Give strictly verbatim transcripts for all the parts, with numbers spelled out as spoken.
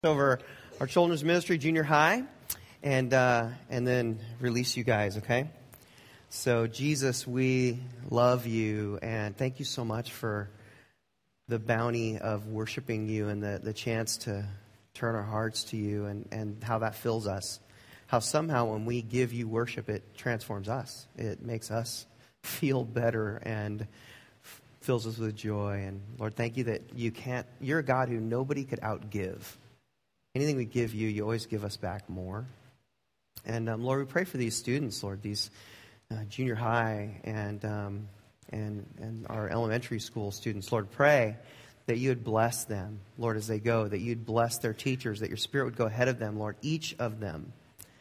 over our children's ministry, junior high, and uh, and then release you guys, okay? So, Jesus, we love you, and thank you so much for the bounty of worshiping you and the, the chance to turn our hearts to you and, and how that fills us. How somehow when we give you worship, it transforms us. It makes us feel better and f- fills us with joy. And Lord, thank you that you can't, you're a God who nobody could outgive. Anything we give you, you always give us back more. And um, Lord, we pray for these students, Lord, these uh, junior high and, um, and, and our elementary school students. Lord, pray that you would bless them, Lord, as they go, that you'd bless their teachers, that your Spirit would go ahead of them, Lord, each of them.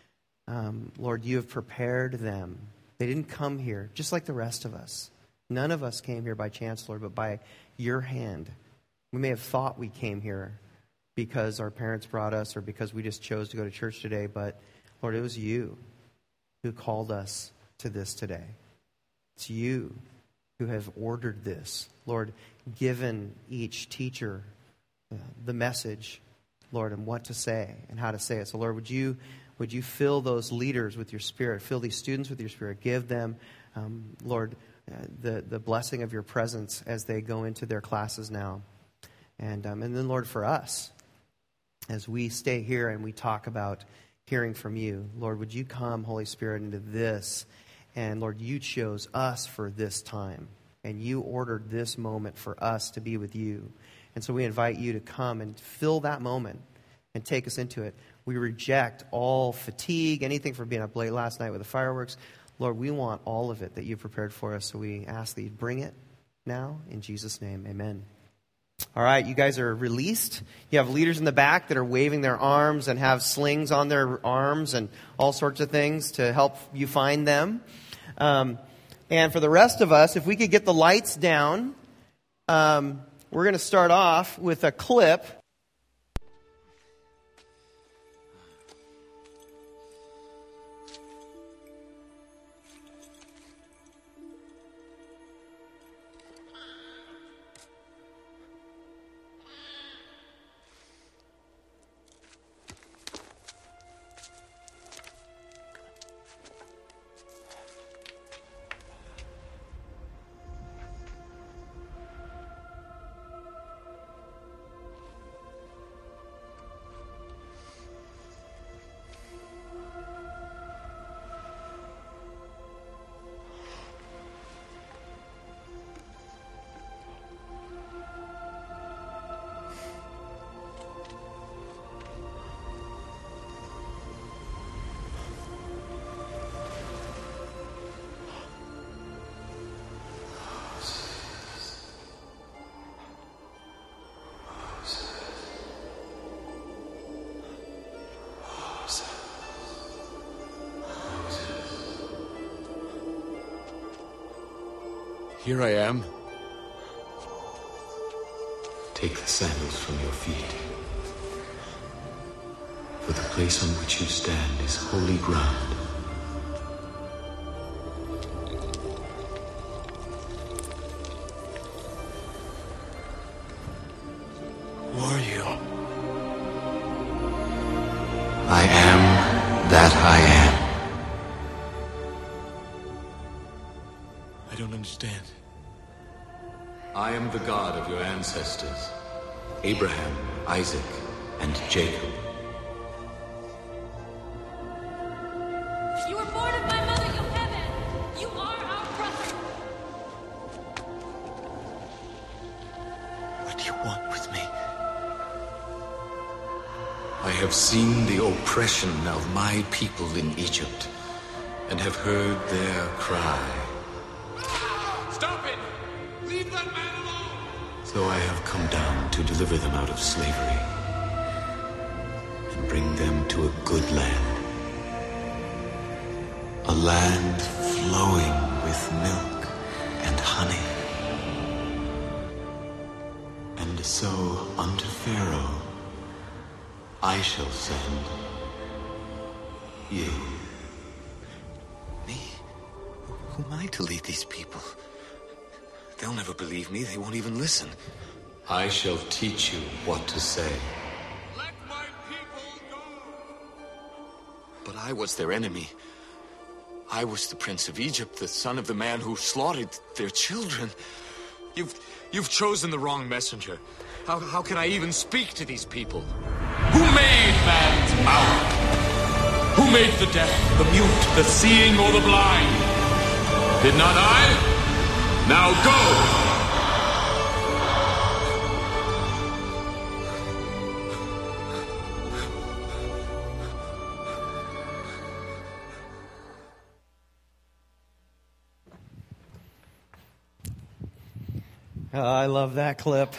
Um, Lord, you have prepared them. They didn't come here just like the rest of us. None of us came here by chance, Lord, but by your hand. We may have thought we came here because our parents brought us or because we just chose to go to church today, but Lord, it was you who called us to this today. It's you who have ordered this. Lord, given each teacher uh, the message, Lord, and what to say and how to say it. So Lord, would you would you fill those leaders with your Spirit, fill these students with your Spirit, give them, um, Lord, uh, the, the blessing of your presence as they go into their classes now. And, um, and then, Lord, for us, as we stay here and we talk about hearing from you, Lord, would you come, Holy Spirit, into this? And Lord, you chose us for this time. And you ordered this moment for us to be with you. And so we invite you to come and fill that moment and take us into it. We reject all fatigue, anything from being up late last night with the fireworks. Lord, we want all of it that you've prepared for us. So we ask that you bring it now. In Jesus' name, amen. All right, you guys are released. You have leaders in the back that are waving their arms and have slings on their arms and all sorts of things to help you find them. Um, and for the rest of us, if we could get the lights down, um, we're going to start off with a clip. Here I am. Take the sandals from your feet. For the place on which you stand is holy ground. Who are you? I am that I am. I don't understand. I am the God of your ancestors, Abraham, Isaac, and Jacob. You were born of my mother, Yocheved. You are our brother. What do you want with me? I have seen the oppression of my people in Egypt, and have heard their cry. Stop it! Leave that man alone! So I have come down to deliver them out of slavery and bring them to a good land. A land flowing with milk and honey. And so unto Pharaoh I shall send you. Me? Who am I to lead these people? They'll never believe me. They won't even listen. I shall teach you what to say. Let my But I was their enemy. I was the prince of Egypt, the son of the man who slaughtered their children. You've you've chosen the wrong messenger. How how can I even speak to these people? Who made man's mouth? Who made the deaf, the mute, the seeing, or the blind? Did not I? Now go! Oh, I love that clip.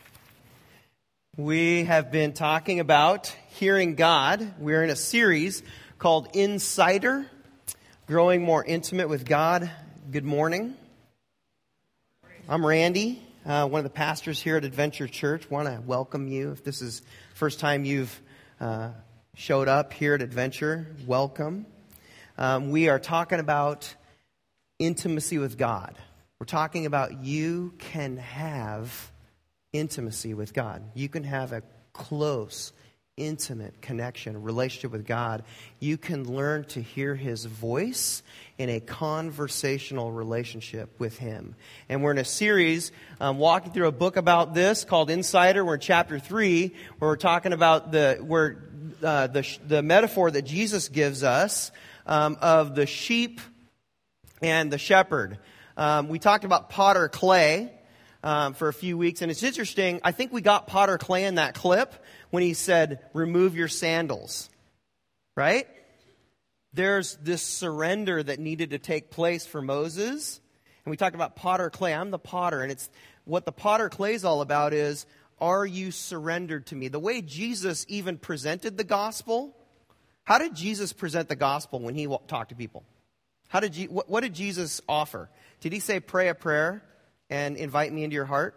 We have been talking about hearing God. We're in a series called Insider, Growing More Intimate with God. Good morning. I'm Randy, uh, one of the pastors here at Adventure Church. Want to welcome you. If this is the first time you've uh, showed up here at Adventure, welcome. Um, we are talking about intimacy with God. We're talking about you can have intimacy with God. You can have a close, intimate connection, relationship with God. You can learn to hear His voice in a conversational relationship with Him. And we're in a series um, walking through a book about this called Insider. We're in chapter three, where we're talking about the where uh, the the metaphor that Jesus gives us um, of the sheep and the shepherd. Um, we talked about potter clay um, for a few weeks, and it's interesting. I think we got potter clay in that clip when he said, remove your sandals, right? There's this surrender that needed to take place for Moses, and we talked about potter clay. I'm the potter, and it's what the potter clay is all about is, are you surrendered to me? The way Jesus even presented the gospel, how did Jesus present the gospel when he talked to people? How did you, what, what did Jesus offer? Did he say, pray a prayer and invite me into your heart?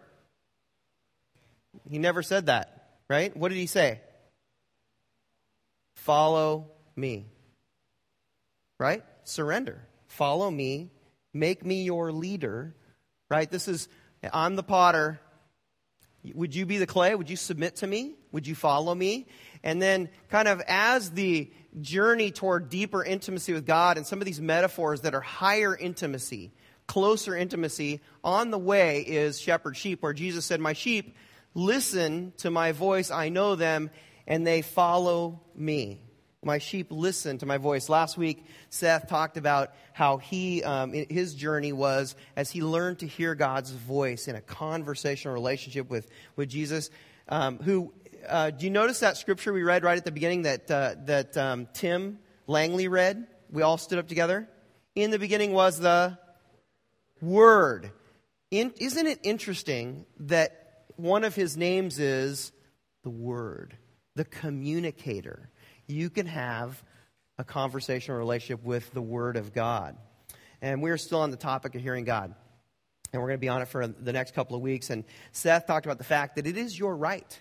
He never said that, right? What did he say? Follow me, right? Surrender. Follow me. Make me your leader, right? This is, I'm the potter. Would you be the clay? Would you submit to me? Would you follow me? And then kind of as the journey toward deeper intimacy with God and some of these metaphors that are higher intimacy, closer intimacy, on the way is shepherd sheep, where Jesus said, my sheep listen to my voice, I know them, and they follow me. My sheep listen to my voice. Last week, Seth talked about how he, um, his journey was as he learned to hear God's voice in a conversational relationship with, with Jesus. Um, who, uh, do you notice that scripture we read right at the beginning that uh, that um, Tim Langley read? We all stood up together. In the beginning was the Word. In, isn't it interesting that one of his names is the Word, the communicator? You can have a conversational relationship with the Word of God. And we're still on the topic of hearing God. And we're going to be on it for the next couple of weeks. And Seth talked about the fact that it is your right,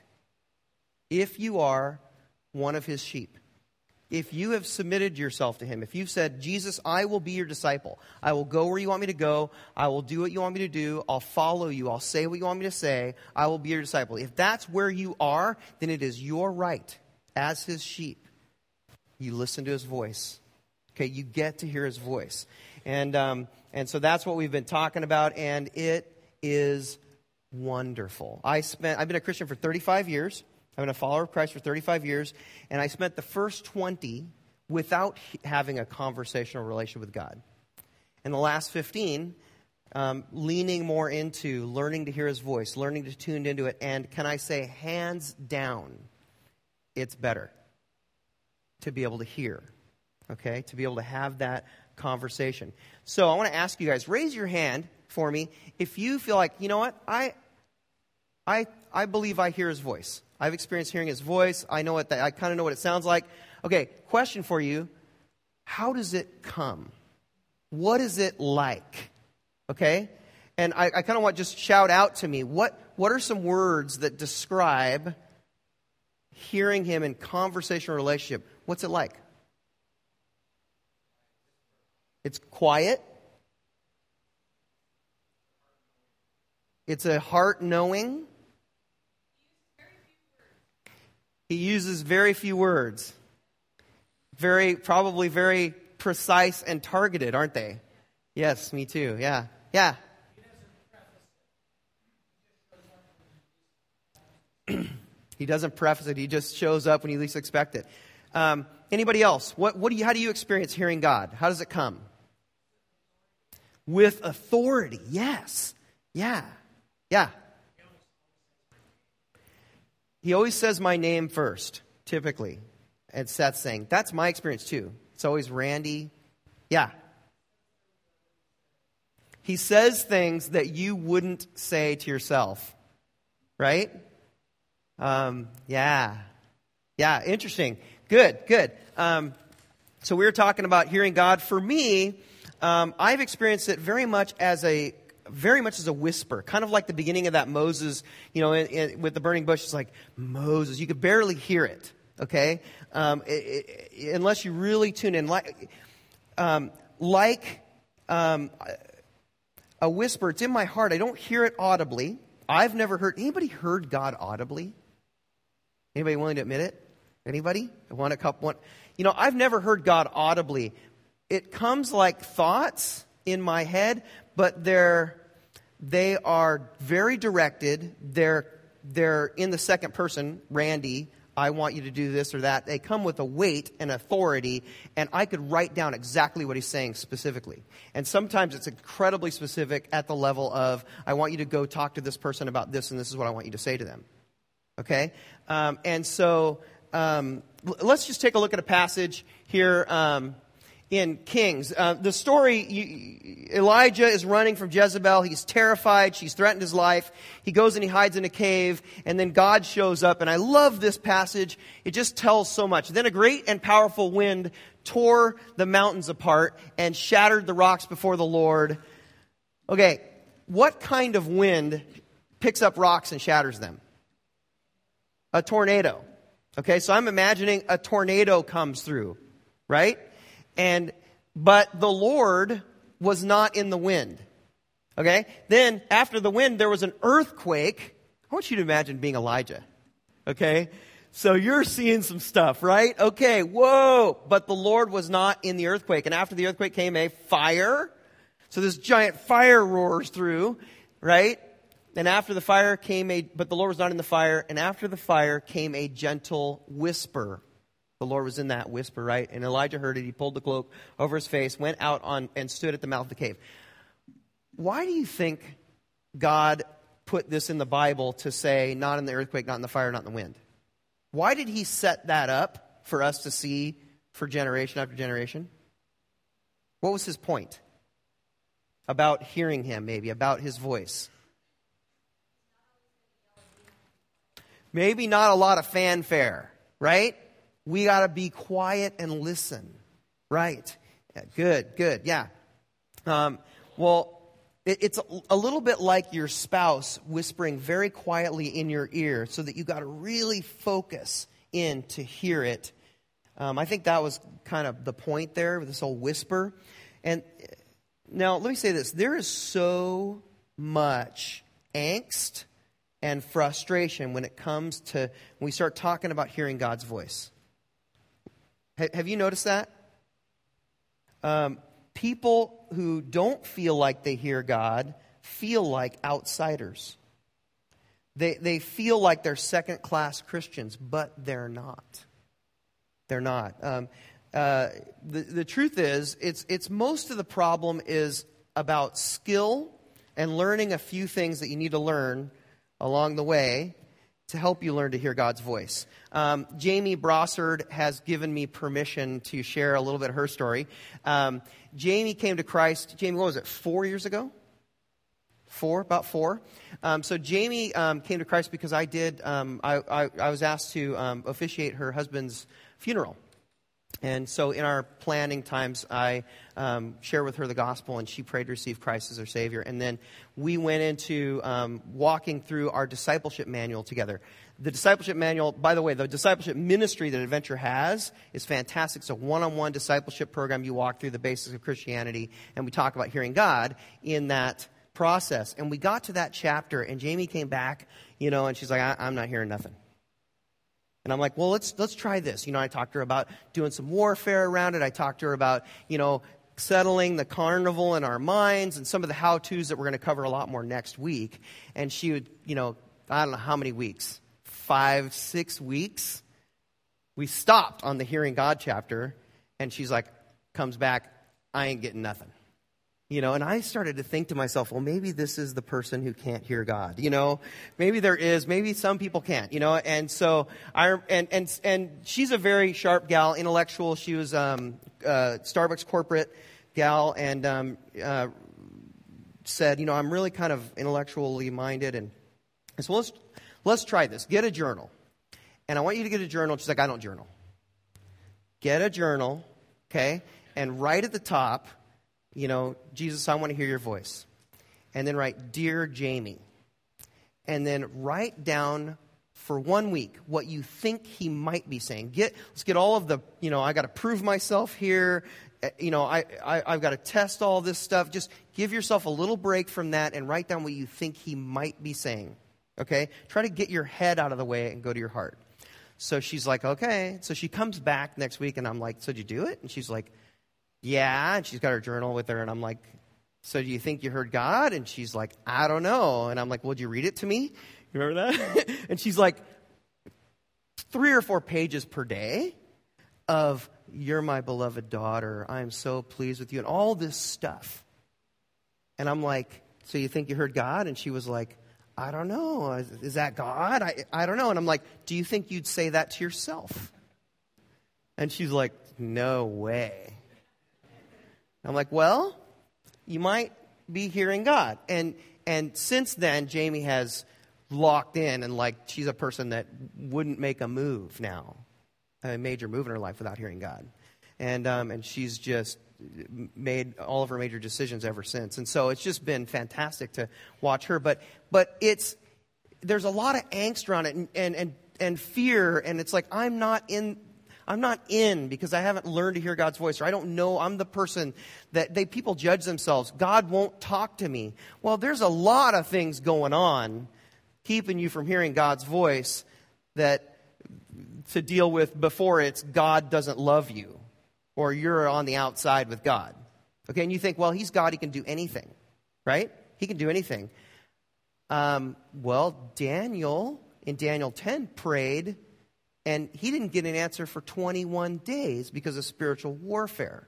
if you are one of His sheep, if you have submitted yourself to Him, if you've said, Jesus, I will be your disciple. I will go where you want me to go. I will do what you want me to do. I'll follow you. I'll say what you want me to say. I will be your disciple. If that's where you are, then it is your right as His sheep. You listen to His voice. Okay, you get to hear His voice. And um, and so that's what we've been talking about, and it is wonderful. I spent I've been a Christian for thirty-five years. I've been a follower of Christ for thirty-five years, and I spent the first twenty without having a conversational relationship with God. And the last fifteen, um, leaning more into learning to hear His voice, learning to tune into it, and can I say, hands down, it's better to be able to hear, okay, to be able to have that conversation. So I want to ask you guys, raise your hand for me if you feel like, you know what, I, I, I believe I hear His voice. I've experienced hearing His voice. I know what that, I kind of know what it sounds like. Okay, question for you: how does it come? What is it like? Okay, and I, I kind of want just shout out to me. What what are some words that describe hearing Him in conversational relationship? What's it like? It's quiet. It's a heart knowing. He uses very few words. Very, probably very precise and targeted, aren't they? Yes, me too. Yeah. Yeah. He doesn't preface it. He just shows up when you least expect it. Um, anybody else? What, what do you, how do you experience hearing God? How does it come? With authority. Yes. Yeah. Yeah. He always says my name first, typically. And Seth's saying, that's my experience too. It's always Randy. Yeah. He says things that you wouldn't say to yourself. Right? Um, yeah. Yeah, interesting. Good, good. Um, so we were talking about hearing God. For me, um, I've experienced it very much as a very much as a whisper, kind of like the beginning of that Moses, you know, in, in, with the burning bush. It's like, Moses, you could barely hear it, okay? Um, it, it, unless you really tune in. Like, um, like um, a whisper, it's in my heart. I don't hear it audibly. I've never heard, anybody heard God audibly? Anybody willing to admit it? Anybody? One, a couple, one. You know, I've never heard God audibly. It comes like thoughts in my head, but they're, they are very directed. They're, they're in the second person, Randy, I want you to do this or that. They come with a weight and authority, and I could write down exactly what he's saying specifically. And sometimes it's incredibly specific at the level of, I want you to go talk to this person about this, and this is what I want you to say to them. Okay? Um, and so um, l- let's just take a look at a passage here um, in Kings. Uh, the story, you, Elijah is running from Jezebel. He's terrified. She's threatened his life. He goes and he hides in a cave, and then God shows up. And I love this passage. It just tells so much. Then a great and powerful wind tore the mountains apart and shattered the rocks before the Lord. Okay, what kind of wind picks up rocks and shatters them? A tornado. Okay, so I'm imagining a tornado comes through, right? And, but the Lord was not in the wind. Okay? Then, after the wind, there was an earthquake. I want you to imagine being Elijah. Okay? So you're seeing some stuff, right? Okay, whoa! But the Lord was not in the earthquake. And after the earthquake came a fire. So this giant fire roars through, right? And after the fire came a, but the Lord was not in the fire. And after the fire came a gentle whisper. The Lord was in that whisper, right? And Elijah heard it. He pulled the cloak over his face, went out on and stood at the mouth of the cave. Why do you think God put this in the Bible to say, not in the earthquake, not in the fire, not in the wind? Why did he set that up for us to see for generation after generation? What was his point? About hearing him, maybe, about his voice. Maybe not a lot of fanfare, right? We got to be quiet and listen. Right. Yeah, good, good. Yeah. Um, well, it, it's a, a little bit like your spouse whispering very quietly in your ear so that you got to really focus in to hear it. Um, I think that was kind of the point there with this whole whisper. And now let me say this. There is so much angst and frustration when it comes to, when we start talking about hearing God's voice. Have you noticed that? Um, people who don't feel like they hear God feel like outsiders. They they feel like they're second-class Christians, but they're not. They're not. Um, uh, the the truth is, it's it's most of the problem is about skill and learning a few things that you need to learn along the way to help you learn to hear God's voice. Um, Jamie Brossard has given me permission to share a little bit of her story. Um, Jamie came to Christ, Jamie, what was it, four years ago? Four, about four. Um, so Jamie um, came to Christ because I did, um, I, I, I was asked to um, officiate her husband's funeral. And so in our planning times, I um, shared with her the gospel, and she prayed to receive Christ as her Savior. And then we went into um, walking through our discipleship manual together. The discipleship manual, by the way, the discipleship ministry that Adventure has is fantastic. It's a one-on-one discipleship program. You walk through the basics of Christianity, and we talk about hearing God in that process. And we got to that chapter, and Jamie came back, you know, and she's like, I- I'm not hearing nothing. And I'm like, well, let's let's try this. You know, I talked to her about doing some warfare around it. I talked to her about, you know, settling the carnival in our minds and some of the how-tos that we're going to cover a lot more next week. And she would, you know, I don't know how many weeks, five, six weeks. We stopped on the Hearing God chapter, and she's like, comes back, I ain't getting nothing. You know, and I started to think to myself, well, maybe this is the person who can't hear God. You know, maybe there is, maybe some people can't, you know. And so I, and, and, and she's a very sharp gal, intellectual. She was, um, uh, Starbucks corporate gal, and, um, uh, said, you know, I'm really kind of intellectually minded. And so let's, let's try this. Get a journal. And I want you to get a journal. She's like, I don't journal. Get a journal, okay? And right at the top, you know, Jesus, I want to hear your voice. And then write, Dear Jamie. And then write down for one week what you think he might be saying. Get, let's get all of the, you know, I got to prove myself here. You know, I, I, I've got to test all this stuff. Just give yourself a little break from that and write down what you think he might be saying. Okay? Try to get your head out of the way and go to your heart. So she's like, okay. So she comes back next week, and I'm like, so did you do it? And she's like, yeah, and she's got her journal with her, and I'm like, so do you think you heard God? And she's like, I don't know. And I'm like, well, did you read it to me? You remember that? And she's like, three or four pages per day of, you're my beloved daughter, I'm so pleased with you, and all this stuff. And I'm like, so you think you heard God? And she was like, I don't know. Is, is that God? I, I don't know. And I'm like, do you think you'd say that to yourself? And she's like, no way. I'm like, well, you might be hearing God. And and since then, Jamie has locked in, and like she's a person that wouldn't make a move now, a major move in her life without hearing God. And um, and she's just made all of her major decisions ever since. And so it's just been fantastic to watch her. But but it's there's a lot of angst around it and and and, and fear, and it's like I'm not in. I'm not in because I haven't learned to hear God's voice, or I don't know. I'm the person that they people judge themselves. God won't talk to me. Well, there's a lot of things going on keeping you from hearing God's voice that to deal with before it's God doesn't love you or you're on the outside with God. Okay, and you think, well, he's God. He can do anything, right? He can do anything. Um, well, Daniel in Daniel ten prayed, and he didn't get an answer for twenty-one days because of spiritual warfare.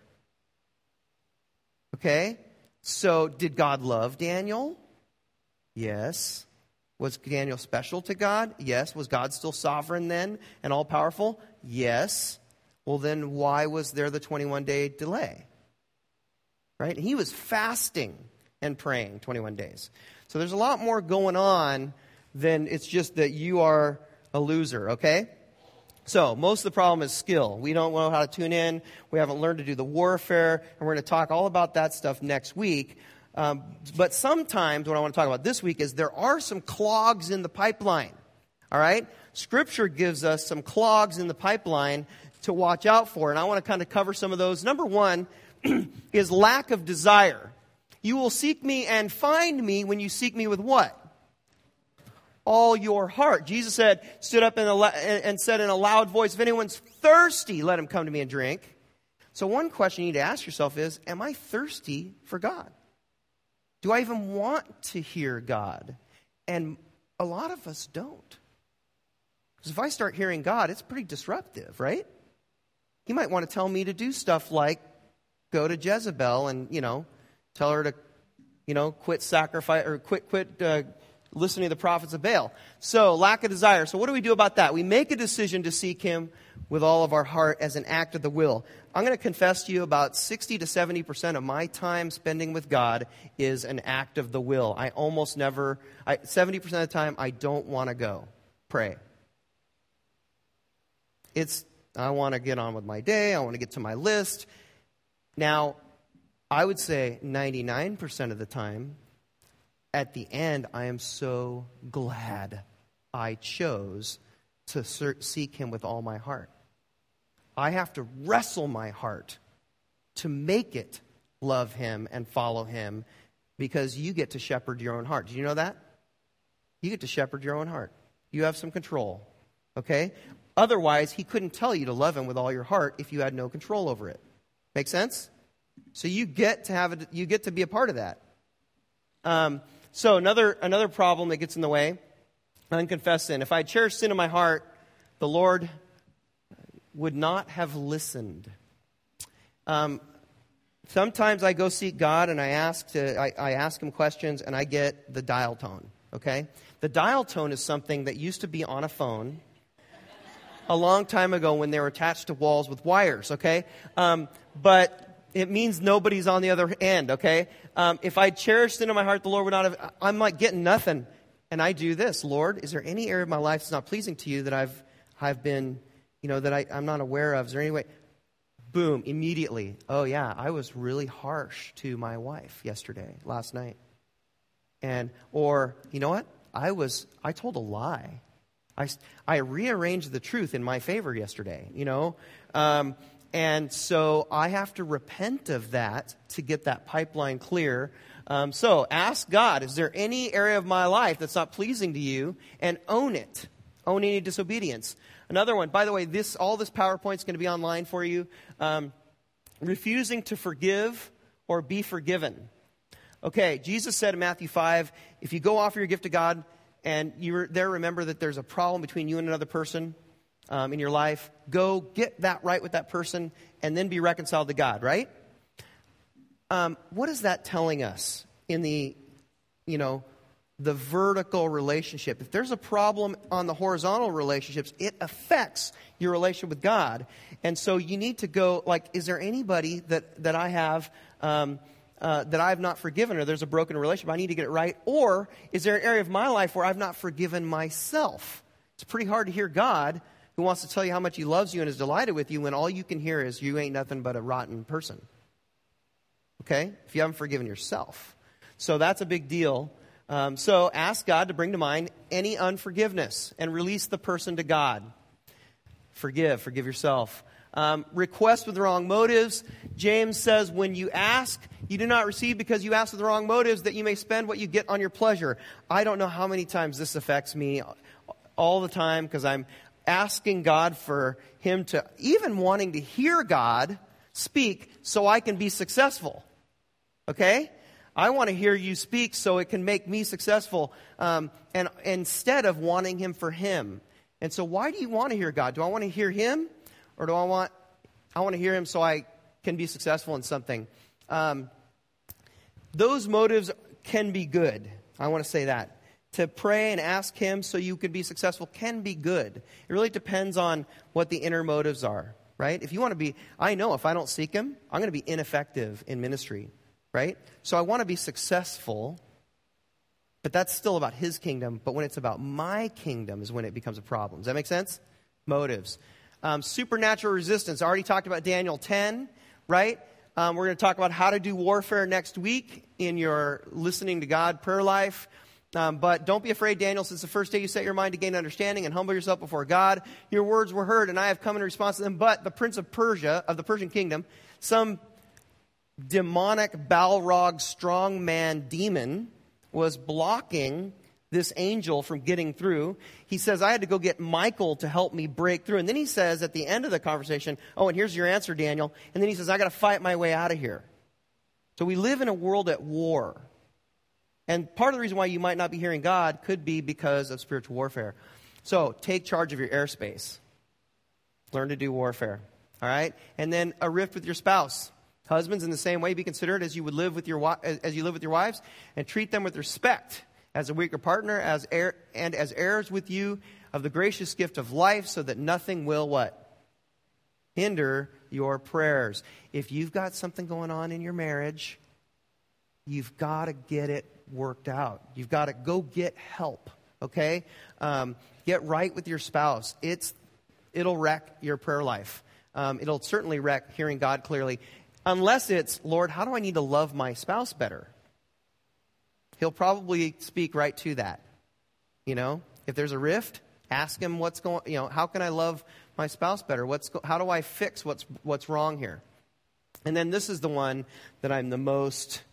Okay? So, did God love Daniel? Yes. Was Daniel special to God? Yes. Was God still sovereign then and all-powerful? Yes. Well, then why was there the twenty-one day delay? Right? And he was fasting and praying twenty-one days. So, there's a lot more going on than it's just that you are a loser, okay? So, most of the problem is skill. We don't know how to tune in. We haven't learned to do the warfare. And we're going to talk all about that stuff next week. Um, but sometimes what I want to talk about this week is there are some clogs in the pipeline. All right? Scripture gives us some clogs in the pipeline to watch out for. And I want to kind of cover some of those. Number one is lack of desire. You will seek me and find me when you seek me with what? All your heart. Jesus said, stood up in a, and said in a loud voice, if anyone's thirsty, let him come to me and drink. So one question you need to ask yourself is, am I thirsty for God? Do I even want to hear God? And a lot of us don't. Because if I start hearing God, it's pretty disruptive, right? He might want to tell me to do stuff like go to Jezebel and, you know, tell her to, you know, quit sacrifice or quit, quit, uh, listening to the prophets of Baal. So, lack of desire. So what do we do about that? We make a decision to seek him with all of our heart as an act of the will. I'm going to confess to you about sixty to seventy percent of my time spending with God is an act of the will. I almost never, I, seventy percent of the time, I don't want to go pray. It's, I want to get on with my day. I want to get to my list. Now, I would say ninety-nine percent of the time, at the end, I am so glad I chose to seek him with all my heart. I have to wrestle my heart to make it love him and follow him because you get to shepherd your own heart. Do you know that? You get to shepherd your own heart. You have some control, okay? Otherwise, he couldn't tell you to love him with all your heart if you had no control over it. Make sense? So you get to have it, you get to be a part of that. Um, so another another problem that gets in the way, unconfessed sin. If I cherish sin in my heart, the Lord would not have listened. Um, sometimes I go seek God and I ask to I, I ask him questions and I get the dial tone. Okay, the dial tone is something that used to be on a phone a long time ago when they were attached to walls with wires. Okay, um, but it means nobody's on the other end, okay? Um, if I cherished sin in my heart, the Lord would not have, I'm like getting nothing. And I do this, Lord, is there any area of my life that's not pleasing to you that I've I've been, you know, that I, I'm not aware of? Is there any way? Boom, immediately. Oh, yeah, I was really harsh to my wife yesterday, last night. And, or, you know what? I was, I told a lie. I, I rearranged the truth in my favor yesterday, you know? Um And so I have to repent of that to get that pipeline clear. Um, so ask God, is there any area of my life that's not pleasing to you? And own it. Own any disobedience. Another one, by the way, this all this PowerPoint is going to be online for you. Um, refusing to forgive or be forgiven. Okay, Jesus said in Matthew five, if you go offer your gift to God and you're there, remember that there's a problem between you and another person. Um, in your life, go get that right with that person and then be reconciled to God, right? Um, what is that telling us in the, you know, the vertical relationship? If there's a problem on the horizontal relationships, it affects your relationship with God. And so you need to go, like, is there anybody that, that I have um, uh, that I have not forgiven, or there's a broken relationship, I need to get it right? Or is there an area of my life where I've not forgiven myself? It's pretty hard to hear God who wants to tell you how much he loves you and is delighted with you when all you can hear is you ain't nothing but a rotten person. Okay? If you haven't forgiven yourself. So that's a big deal. Um, so ask God to bring to mind any unforgiveness and release the person to God. Forgive. Forgive yourself. Um, request with the wrong motives. James says, when you ask, you do not receive because you ask with the wrong motives, that you may spend what you get on your pleasure. I don't know how many times this affects me all the time because I'm asking God for him to, even wanting to hear God speak so I can be successful. Okay? I want to hear you speak so it can make me successful, um, and instead of wanting him for him. And so why do you want to hear God? Do I want to hear him, or do I want I want to hear him so I can be successful in something? Um, those motives can be good. I want to say that. To pray and ask him so you can be successful can be good. It really depends on what the inner motives are, right? If you want to be, I know if I don't seek him, I'm going to be ineffective in ministry, right? So I want to be successful, but that's still about his kingdom. But when it's about my kingdom is when it becomes a problem. Does that make sense? Motives. Um, supernatural resistance. I already talked about Daniel ten, right? Um, we're going to talk about how to do warfare next week in your listening to God prayer life. Um, but don't be afraid, Daniel, since the first day you set your mind to gain understanding and humble yourself before God. Your words were heard, and I have come in response to them. But the prince of Persia, of the Persian kingdom, some demonic Balrog strongman demon, was blocking this angel from getting through. He says, I had to go get Michael to help me break through. And then he says at the end of the conversation, oh, and here's your answer, Daniel. And then he says, I got to fight my way out of here. So we live in a world at war. And part of the reason why you might not be hearing God could be because of spiritual warfare. So take charge of your airspace. Learn to do warfare. All right? And then a rift with your spouse. Husbands, in the same way, be considerate as you would live with your as you live with your wives, and treat them with respect as a weaker partner, as heir, and as heirs with you of the gracious gift of life, so that nothing will what? Hinder your prayers. If you've got something going on in your marriage, you've got to get it worked out. You've got to go get help, okay? Um, get right with your spouse. It's It'll wreck your prayer life. Um, it'll certainly wreck hearing God clearly. Unless it's, Lord, how do I need to love my spouse better? He'll probably speak right to that. You know, if there's a rift, ask him what's going, you know, how can I love my spouse better? What's go, how do I fix what's what's wrong here? And then this is the one that I'm the most,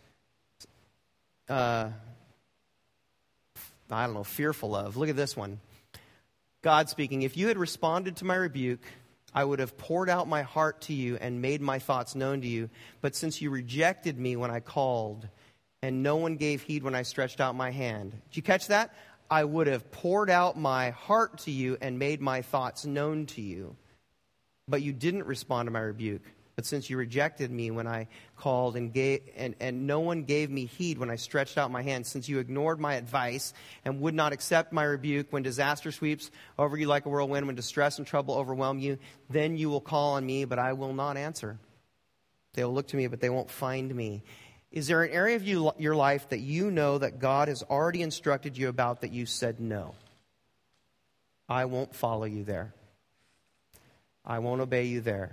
uh, I don't know, fearful of. Look at this one. God speaking, if you had responded to my rebuke, I would have poured out my heart to you and made my thoughts known to you. But since you rejected me when I called, and no one gave heed when I stretched out my hand. Did you catch that? I would have poured out my heart to you and made my thoughts known to you. But you didn't respond to my rebuke. But since you rejected me when I called and gave, and, and no one gave me heed when I stretched out my hand, since you ignored my advice and would not accept my rebuke when disaster sweeps over you like a whirlwind, when distress and trouble overwhelm you, then you will call on me, but I will not answer. They will look to me, but they won't find me. Is there an area of you, your life that you know that God has already instructed you about that you said no? I won't follow you there. I won't obey you there.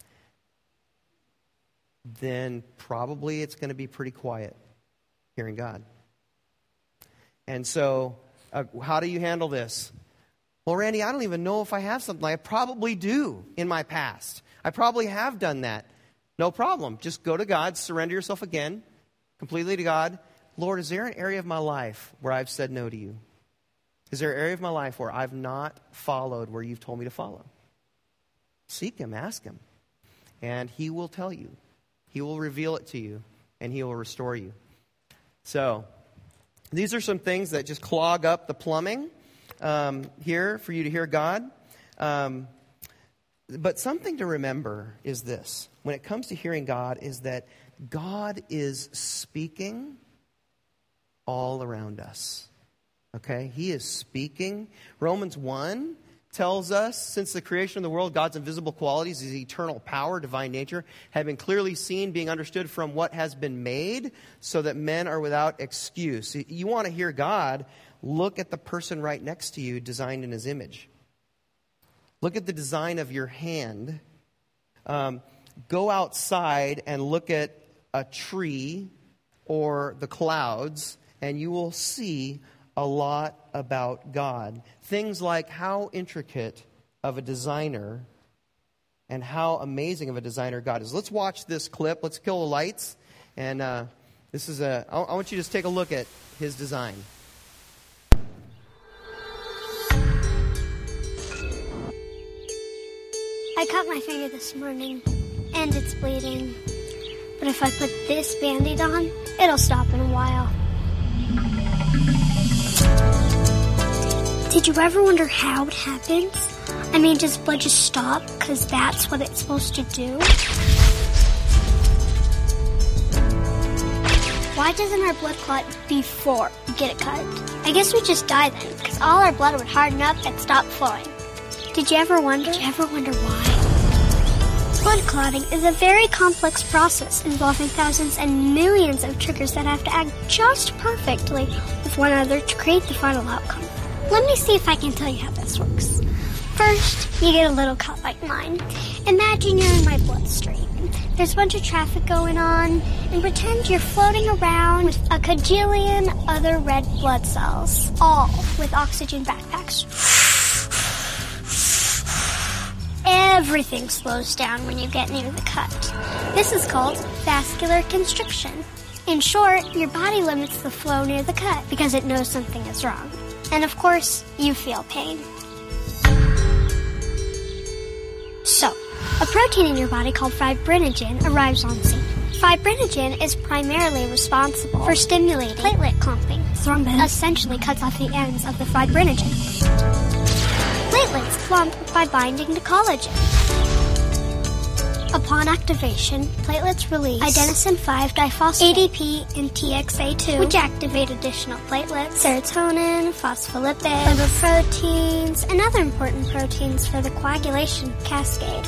Then probably it's going to be pretty quiet hearing God. And so, uh, how do you handle this? Well, Randy, I don't even know if I have something. I probably do in my past. I probably have done that. No problem. Just go to God, surrender yourself again, completely to God. Lord, is there an area of my life where I've said no to you? Is there an area of my life where I've not followed where you've told me to follow? Seek Him, ask Him, and He will tell you. He will reveal it to you, and He will restore you. So, these are some things that just clog up the plumbing um, here for you to hear God. Um, but something to remember is this. When it comes to hearing God, is that God is speaking all around us. Okay? He is speaking. Romans one tells us, since the creation of the world, God's invisible qualities, His eternal power, divine nature, have been clearly seen, being understood from what has been made, so that men are without excuse. You want to hear God, look at the person right next to you, designed in His image. Look at the design of your hand. Um, go outside and look at a tree or the clouds, and you will see a lot about God. Things like how intricate of a designer and how amazing of a designer God is. Let's watch this clip. Let's kill the lights. And uh, this is a. I, I want you to just take a look at His design. I cut my finger this morning, and it's bleeding. But if I put this Band-Aid on, it'll stop in a while. Did you ever wonder how it happens? I mean, does blood just stop because that's what it's supposed to do? Why doesn't our blood clot before we get it cut? I guess we just die then, because all our blood would harden up and stop flowing. Did you ever wonder? Did you ever wonder why? Blood clotting is a very complex process involving thousands and millions of triggers that have to act just perfectly with one another to create the final outcome. Let me see if I can tell you how this works. First, you get a little cut like mine. Imagine you're in my bloodstream. There's a bunch of traffic going on, and pretend you're floating around with a cajillion other red blood cells, all with oxygen backpacks. Everything slows down when you get near the cut. This is called vascular constriction. In short, your body limits the flow near the cut because it knows something is wrong. And of course, you feel pain. So, a protein in your body called fibrinogen arrives on scene. Fibrinogen is primarily responsible for stimulating platelet clumping. Thrombin essentially cuts off the ends of the fibrinogen. Platelets clump by binding to collagen. Upon activation, platelets release adenosine five diphosphate, A D P, and T X A two, which activate additional platelets, serotonin, phospholipids, liver proteins, and other important proteins for the coagulation cascade.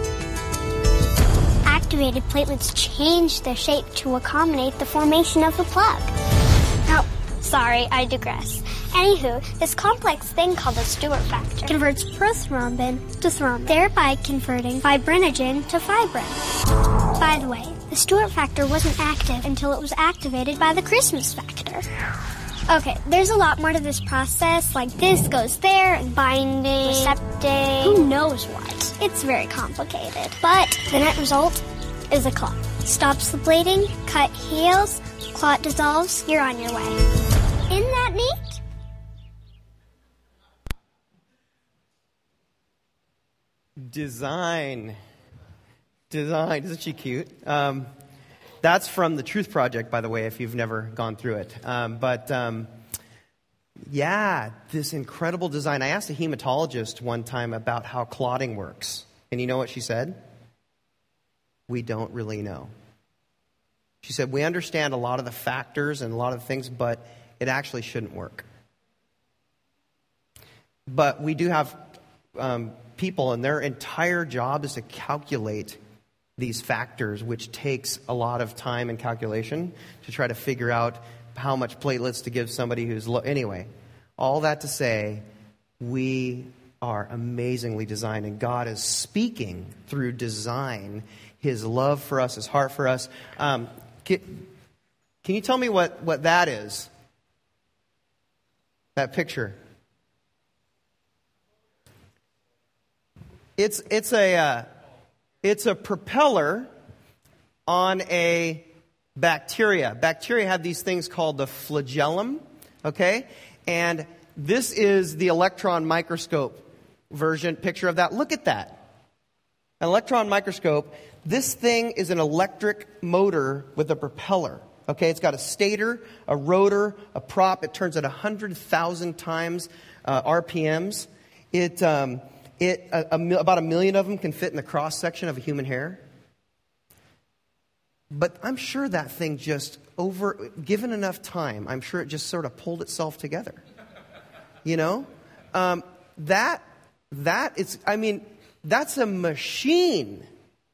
Activated platelets change their shape to accommodate the formation of the plug. Oh, sorry, I digress. Anywho, this complex thing called the Stewart factor converts prothrombin to thrombin, thereby converting fibrinogen to fibrin. By the way, the Stewart factor wasn't active until it was activated by the Christmas factor. Okay, there's a lot more to this process, like this goes there, and binding, recepting, who knows what. It's very complicated. But the net result is a clot. Stops the bleeding, cut heals, clot dissolves, you're on your way. Isn't that neat? Design. Design. Isn't she cute? Um, that's from the Truth Project, by the way, if you've never gone through it. Um, but, um, yeah, this incredible design. I asked a hematologist one time about how clotting works. And you know what she said? We don't really know. She said, we understand a lot of the factors and a lot of the things, but it actually shouldn't work. But we do have um, people, and their entire job is to calculate these factors, which takes a lot of time and calculation to try to figure out how much platelets to give somebody who's low. Anyway, all that to say, we are amazingly designed, and God is speaking through design His love for us, His heart for us. Um, can, can you tell me what, what that is? That picture. It's it's a uh, it's a propeller on a bacteria. Bacteria have these things called the flagellum, okay? And this is the electron microscope version picture of that. Look at that. An electron microscope. This thing is an electric motor with a propeller. Okay, it's got a stator, a rotor, a prop. It turns at one hundred thousand times uh, R P Ms. It um, it a, a, about a million of them can fit in the cross section of a human hair. But I'm sure that thing just over, given enough time, I'm sure it just sort of pulled itself together. You know, um, that that it's. I mean, that's a machine.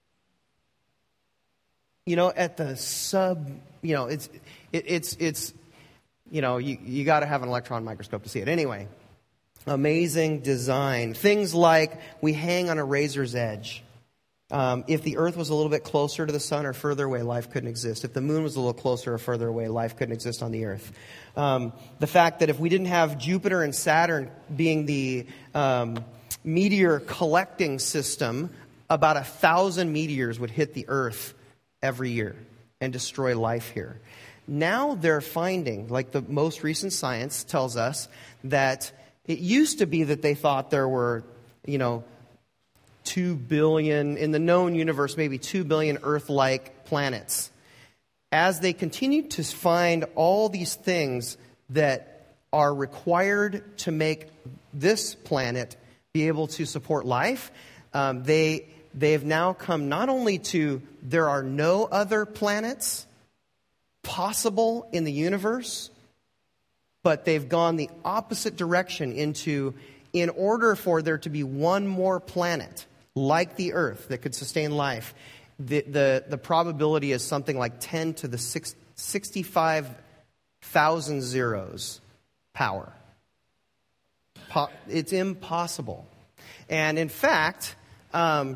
You know, at the sub, you know, it's it, it's it's, you know, you you got to have an electron microscope to see it. Anyway, amazing design. Things like we hang on a razor's edge. Um, if the Earth was a little bit closer to the sun or further away, life couldn't exist. If the moon was a little closer or further away, life couldn't exist on the Earth. Um, the fact that if we didn't have Jupiter and Saturn being the um, meteor collecting system, about a thousand meteors would hit the Earth every year and destroy life here. Now they're finding, like the most recent science tells us, that it used to be that they thought there were, you know, two billion, in the known universe, maybe two billion Earth-like planets. As they continue to find all these things that are required to make this planet be able to support life, um, they they have now come not only to there are no other planets possible in the universe, but they've gone the opposite direction into, in order for there to be one more planet like the Earth that could sustain life, the the, the probability is something like ten to the six, sixty-five thousand zeros power. Po- it's impossible. And in fact, um,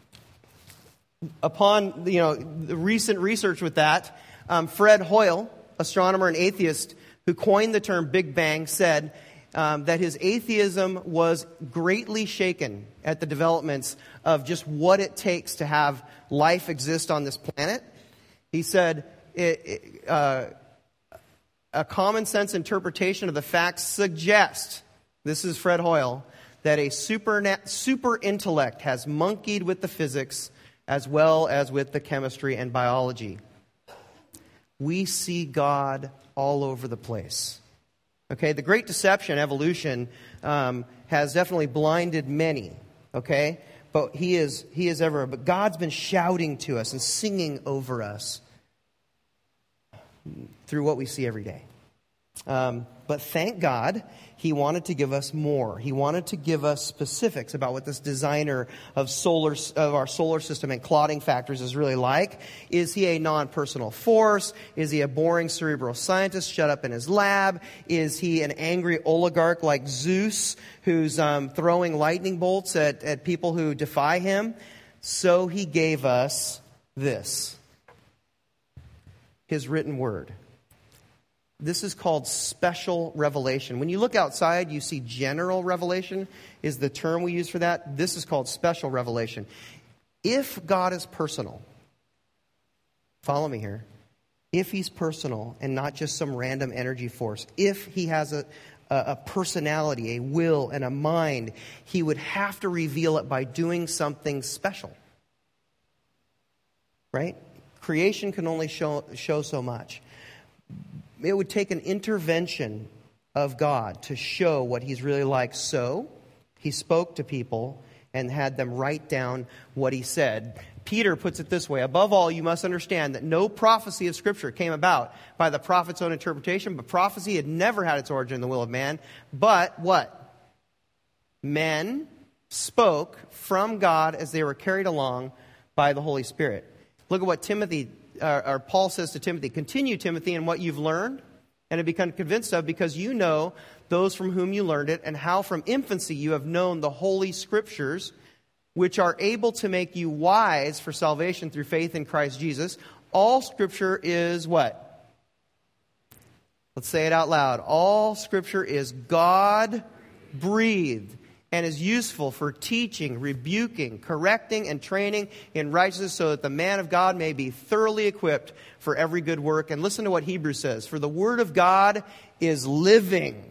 upon you know the recent research with that, um, Fred Hoyle, astronomer and atheist who coined the term Big Bang, said um, that his atheism was greatly shaken at the developments of just what it takes to have life exist on this planet. He said, it, it, uh, a common sense interpretation of the facts suggests, this is Fred Hoyle, that a super, super intellect has monkeyed with the physics as well as with the chemistry and biology. We see God all over the place. Okay, the Great Deception, evolution, um, has definitely blinded many. Okay, but he is he is ever. But God's been shouting to us and singing over us through what we see every day. Um, but thank God, He wanted to give us more. He wanted to give us specifics about what this designer of solar of our solar system and clotting factors is really like. Is he a non-personal force? Is he a boring cerebral scientist shut up in his lab? Is he an angry oligarch like Zeus who's um, throwing lightning bolts at, at people who defy him? So He gave us this, His written word. This is called special revelation. When you look outside, you see general revelation is the term we use for that. This is called special revelation. If God is personal, follow me here. If He's personal and not just some random energy force, if He has a, a, a personality, a will, and a mind, he would have to reveal it by doing something special. Right? Creation can only show, show so much. It would take an intervention of God to show what he's really like. So, he spoke to people and had them write down what he said. Peter puts it this way: above all, you must understand that no prophecy of Scripture came about by the prophet's own interpretation, but prophecy had never had its origin in the will of man. But what? Men spoke from God as they were carried along by the Holy Spirit. Look at what Timothy, uh, or Paul says to Timothy: continue, Timothy, in what you've learned and have become convinced of, because you know those from whom you learned it, and how from infancy you have known the Holy Scriptures, which are able to make you wise for salvation through faith in Christ Jesus. All Scripture is what? Let's say it out loud. All Scripture is God-breathed and is useful for teaching, rebuking, correcting, and training in righteousness, so that the man of God may be thoroughly equipped for every good work. And listen to what Hebrews says: for the Word of God is living,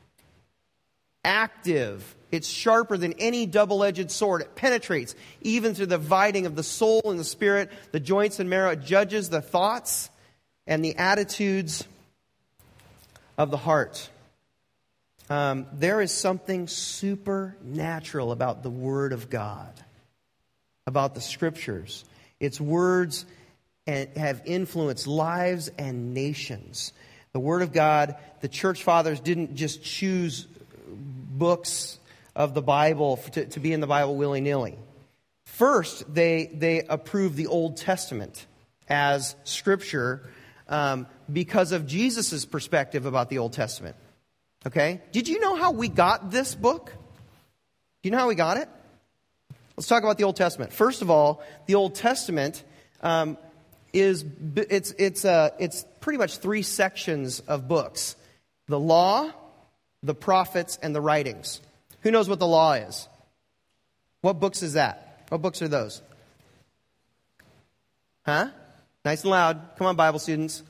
active. It's sharper than any double-edged sword. It penetrates even through the dividing of the soul and the spirit, the joints and marrow. It judges the thoughts and the attitudes of the heart. Um, there is something supernatural about the Word of God, about the Scriptures. Its words have influenced lives and nations. The Word of God, the church fathers didn't just choose books of the Bible to, to be in the Bible willy-nilly. First, they they approved the Old Testament as Scripture um, because of Jesus' perspective about the Old Testament. Okay? Did you know how we got this book? Do you know how we got it? Let's talk about the Old Testament. First of all, the Old Testament um, is it's it's uh, it's pretty much three sections of books: the Law, the Prophets, and the Writings. Who knows what the Law is? What books is that? What books are those? Huh? Nice and loud. Come on, Bible students.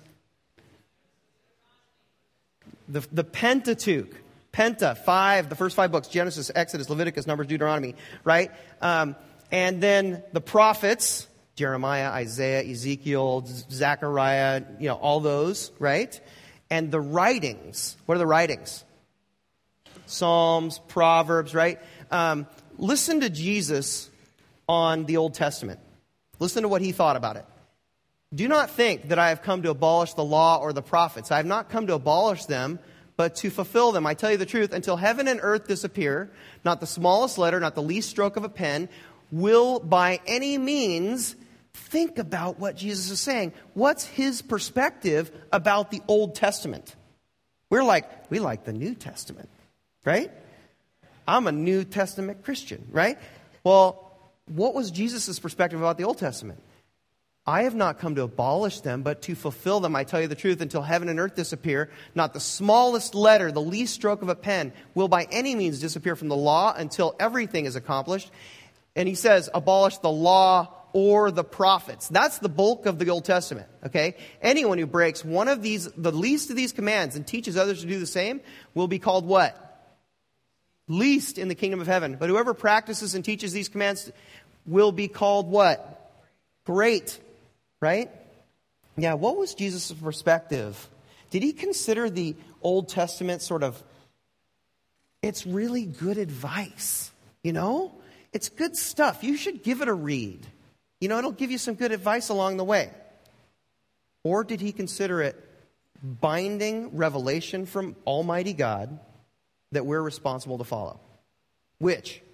The, the Pentateuch. Penta, five, the first five books: Genesis, Exodus, Leviticus, Numbers, Deuteronomy, right? Um, and then the prophets: Jeremiah, Isaiah, Ezekiel, Zechariah, you know, all those, right? And the writings. What are the writings? Psalms, Proverbs, right? Um, listen to Jesus on the Old Testament. Listen to what he thought about it. Do not think that I have come to abolish the law or the prophets. I have not come to abolish them, but to fulfill them. I tell you the truth, until heaven and earth disappear, not the smallest letter, not the least stroke of a pen, will by any means. Think about what Jesus is saying. What's his perspective about the Old Testament? We're like, we like the New Testament, right? I'm a New Testament Christian, right? Well, what was Jesus' perspective about the Old Testament? I have not come to abolish them, but to fulfill them. I tell you the truth, until heaven and earth disappear, not the smallest letter, the least stroke of a pen, will by any means disappear from the law until everything is accomplished. And he says, abolish the law or the prophets. That's the bulk of the Old Testament, okay? Anyone who breaks one of these, the least of these commands, and teaches others to do the same, will be called what? Least in the kingdom of heaven. But whoever practices and teaches these commands will be called what? Great. Right? Yeah, what was Jesus' perspective? Did he consider the Old Testament sort of, it's really good advice, you know? It's good stuff. You should give it a read. You know, it'll give you some good advice along the way. Or did he consider it binding revelation from Almighty God that we're responsible to follow? Which?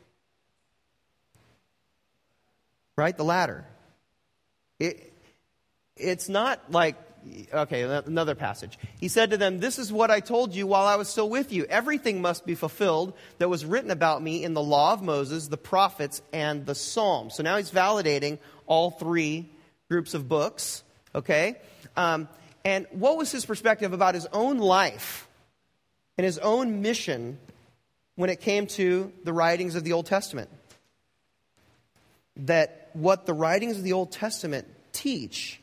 Right? The latter. It... It's not like, okay, another passage. He said to them, this is what I told you while I was still with you. Everything must be fulfilled that was written about me in the law of Moses, the prophets, and the Psalms. So now he's validating all three groups of books, okay? Um, and what was his perspective about his own life and his own mission when it came to the writings of the Old Testament? That what the writings of the Old Testament teach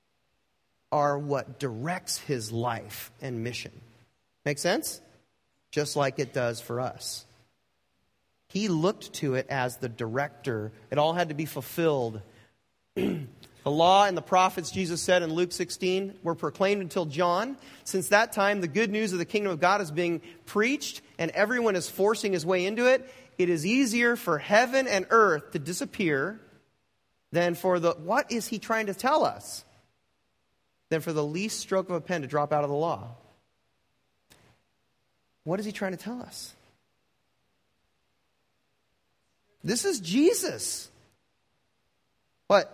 are what directs his life and mission. Make sense? just like it does for us. He looked to it as the director. It all had to be fulfilled. The law and the prophets, Jesus said in Luke sixteen, were proclaimed until John. Since that time, the good news of the kingdom of God is being preached, and everyone is forcing his way into it. It is easier for heaven and earth to disappear than for the, what is he trying to tell us? Than for the least stroke of a pen to drop out of the law. What is he trying to tell us? This is Jesus. What?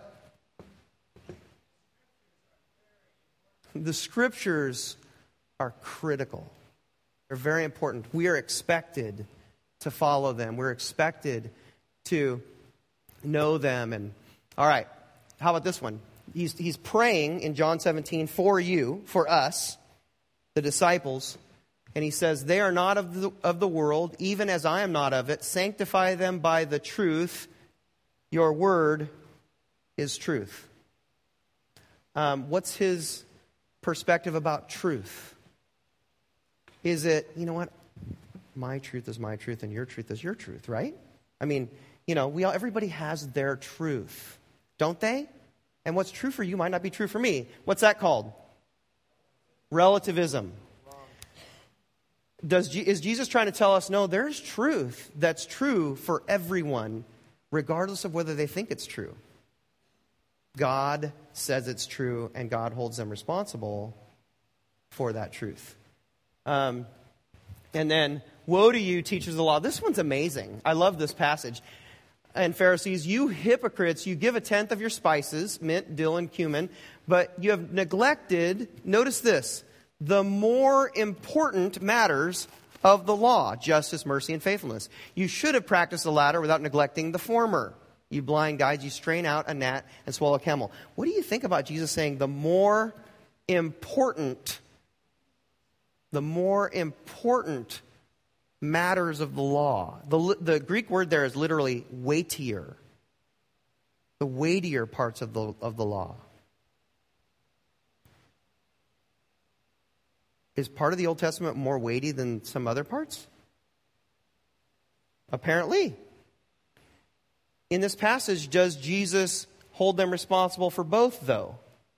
The scriptures are critical. They're very important. We are expected to follow them. We're expected to know them. And all right, how about this one? He's, he's praying in John seventeen for you, for us, the disciples. And he says, they are not of the, of the world, even as I am not of it. Sanctify them by the truth. Your word is truth. Um, what's his perspective about truth? Is it, you know what? My truth is my truth and your truth is your truth, right? I mean, you know, we all, everybody has their truth, don't they? And what's true for you might not be true for me. What's that called? Relativism. Does, is Jesus trying to tell us, no, there's truth that's true for everyone, regardless of whether they think it's true? God says it's true, and God holds them responsible for that truth. Um, and then, woe to you, teachers of the law. This one's amazing. I love this passage. And Pharisees, you hypocrites, you give a tenth of your spices, mint, dill, and cumin, but you have neglected, notice this, the more important matters of the law, justice, mercy, and faithfulness. You should have practiced the latter without neglecting the former. You blind guides, you strain out a gnat and swallow a camel. What do you think about Jesus saying the more important, the more important matters of the law? The, the Greek word there is literally weightier. The weightier parts of the, of the law. Is part of the Old Testament more weighty than some other parts? Apparently. In this passage, does Jesus hold them responsible for both, though?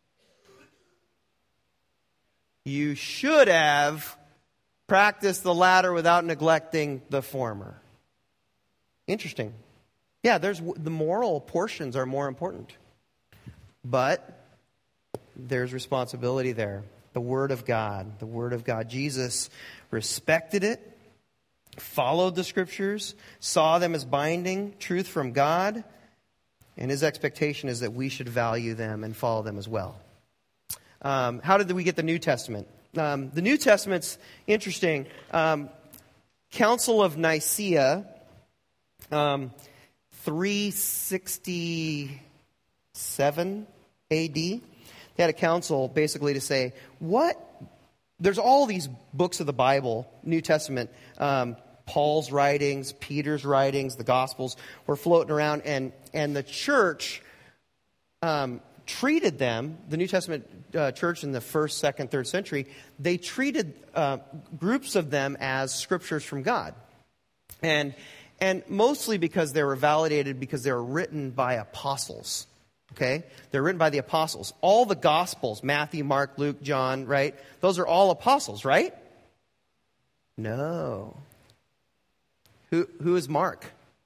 You should have practiced the latter without neglecting the former. Interesting. Yeah, there's the moral portions are more important. But there's responsibility there. The Word of God. The Word of God. Jesus respected it, followed the Scriptures, saw them as binding truth from God, and his expectation is that we should value them and follow them as well. Um, how did we get the New Testament? Um, the New Testament's interesting. Um, Council of Nicaea, um, three sixty-seven A D. They had a council basically to say, what? There's all these books of the Bible, New Testament, um, Paul's writings, Peter's writings, the Gospels were floating around, and, and the church um, treated them, the New Testament uh, church in the first, second, third century, they treated uh, groups of them as scriptures from God. And, and mostly because they were validated because they were written by apostles. Okay? They're written by the apostles. All the Gospels, Matthew, Mark, Luke, John, right? Those are all apostles, right? No. Who, who is Mark?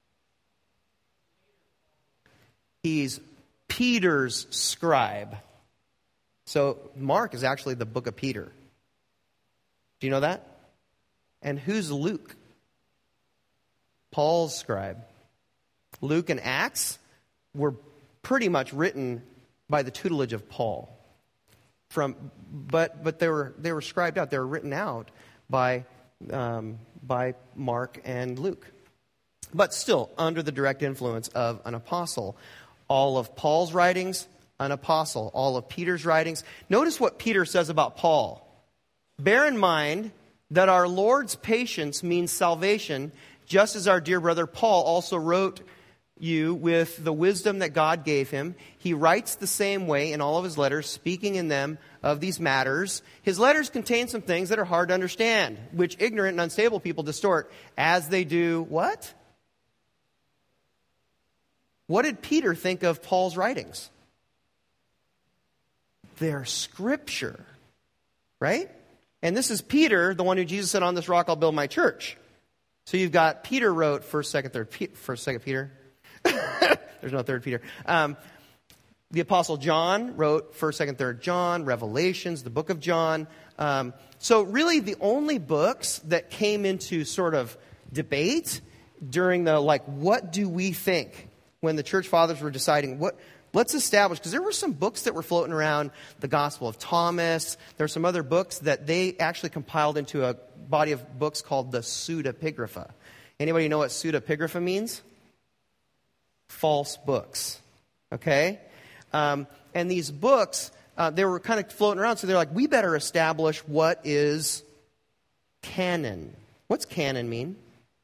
He's Peter's scribe. So Mark is actually the book of Peter. Do you know that? And who's Luke? Paul's scribe. Luke and Acts were pretty much written by the tutelage of Paul. From, but but they were they were scribed out. They were written out by um, by Mark and Luke, but still under the direct influence of an apostle. All of Paul's writings, an apostle. All of Peter's writings. Notice what Peter says about Paul. Bear in mind that our Lord's patience means salvation, just as our dear brother Paul also wrote you with the wisdom that God gave him. He writes the same way in all of his letters, speaking in them of these matters. His letters contain some things that are hard to understand, which ignorant and unstable people distort, as they do what? What did Peter think of Paul's writings? They're scripture, right? And this is Peter, the one who Jesus said, on this rock I'll build my church. So you've got Peter wrote first, second, third, first, second Peter. There's no third Peter. Um, the Apostle John wrote first, second, third John, Revelations, the book of John. Um, so really the only books that came into sort of debate during the, like, what do we think when the church fathers were deciding what, let's establish, because there were some books that were floating around, the Gospel of Thomas. There are some other books that they actually compiled into a body of books called the Pseudepigrapha. Anybody know what Pseudepigrapha means? False books. Okay? Um, and these books, uh, they were kind of floating around, so they're like, we better establish what is canon. What's canon mean?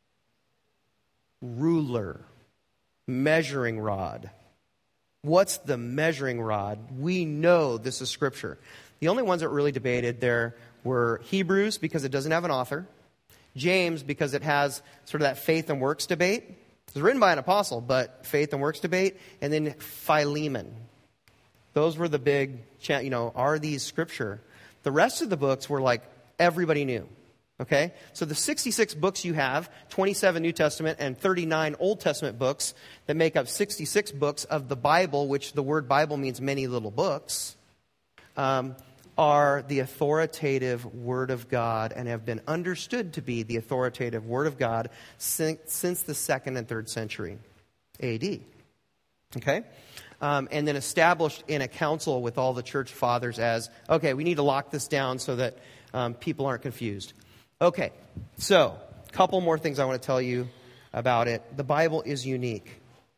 Ruler. Measuring rod. What's the measuring rod? We know this is Scripture. The only ones that really debated there were Hebrews, because it doesn't have an author. James, because it has sort of that faith and works debate. It was written by an apostle, but faith and works debate. And then Philemon. Those were the big, you know, are these Scripture? The rest of the books were like everybody knew. Okay? So the sixty-six books you have, twenty-seven New Testament and thirty-nine Old Testament books that make up sixty-six books of the Bible, which the word Bible means many little books, um, are the authoritative Word of God and have been understood to be the authoritative Word of God since, since the second and third century A D. Okay? Um, and then established in a council with all the church fathers as, okay, we need to lock this down so that um, people aren't confused. Okay, so a couple more things I want to tell you about it. The Bible is unique.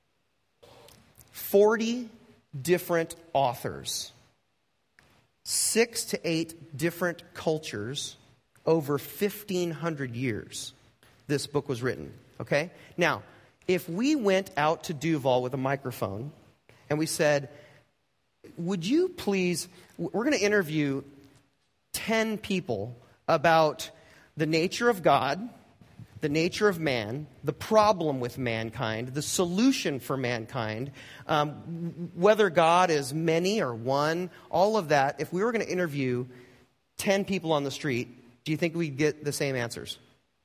forty different authors, six to eight different cultures, over fifteen hundred years this book was written. Okay? Now, if we went out to Duval with a microphone and we said, would you please, we're going to interview ten people about the nature of God, the nature of man, the problem with mankind, the solution for mankind, um, whether God is many or one, all of that. If we were going to interview ten people on the street, do you think we'd get the same answers?